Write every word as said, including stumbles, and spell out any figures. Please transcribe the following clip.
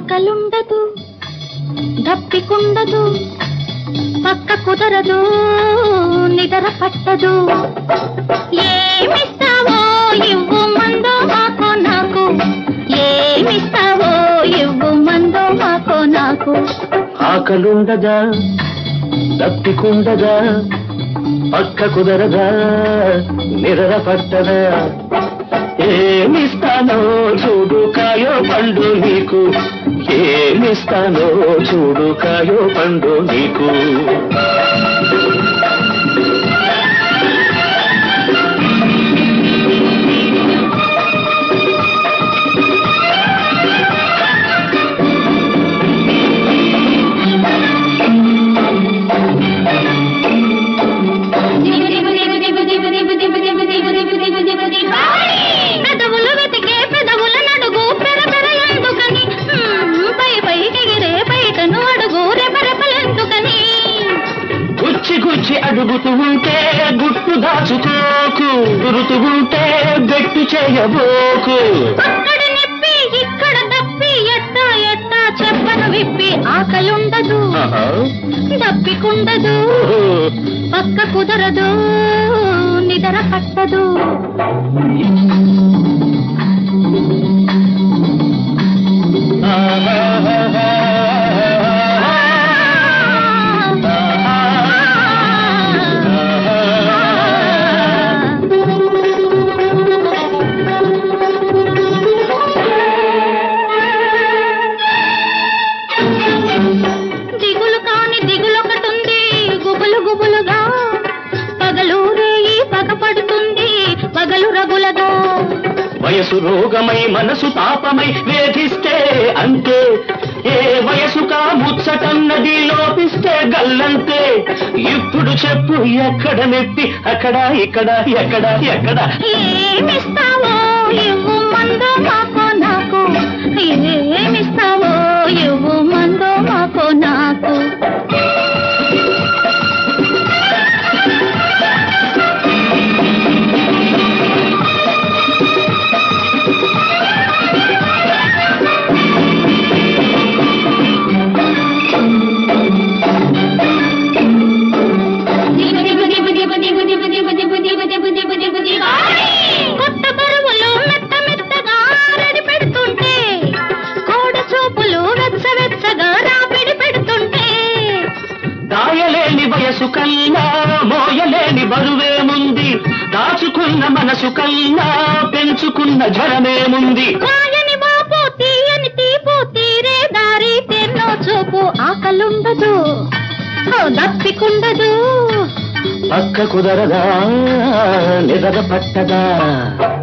ఆకలుండదు దప్పికుండదు పక్క కుదరదు నిద్ర పట్టదు ఏమిస్తావో ఇవ్వు మందో మాకో నాకు ఏమిస్తావో ఇవ్వు మందో మాకో నాకు ఆకలుండదా దప్పికుండదా పక్క కుదరదా నిద్ర పట్టదా ఏమిస్తానో చూడు కాయో పండు నీకు ఏమిస్తానో చూడు కాయో పండు నీకు గుచ్చి అడుగుతూ ఉంటే గుట్టు దాచుకోకు గురుతూ ఉంటే గట్టు చేయబోకు అక్కడ నిప్పి ఇక్కడ తప్పి ఎట్టా ఎట్టా చెప్పను విప్పి ఆకలుండదు దప్పికుండదు పక్క కుదరదు నిద్ర పట్టదు దిగులు కాని దిగులొకటుంది గుబులు గుబులుగా పగలు రేయి పగపడుతుంది పగలు రగులగా వయసు రోగమై మనసు తాపమై వేధిస్తే అంతే ఏ వయసుకా ముచ్చటన్నది లోపిస్తే గల్లంతే ఇప్పుడు చెప్పు ఎక్కడ నెప్పి అక్కడ ఇక్కడ ఎక్కడ ఎక్కడ ఏమిస్తావో ఇవ్వు మందో మాకో నాకు ఏమిస్తావో ఇవ్వు మందో మాకో నాకు కొత్త బరువులు మెత్త మెత్తగా రెడి పెడుతుంటే కోడ చూపులు వెచ్చ వెచ్చగా రాపిడి పెడుతుంటే దాయలేని వయసు కన్నా మోయలేని బరువేముంది దాచుకున్న మనసు కన్నా పెంచుకున్న జ్వరమేముంది కాయని బాపు తీయని తీపు తీరే దారి తెన్నో చూపు ఆకలుండదు దప్పికుండదు పక్క కుదరదా నిద్ర పట్టదా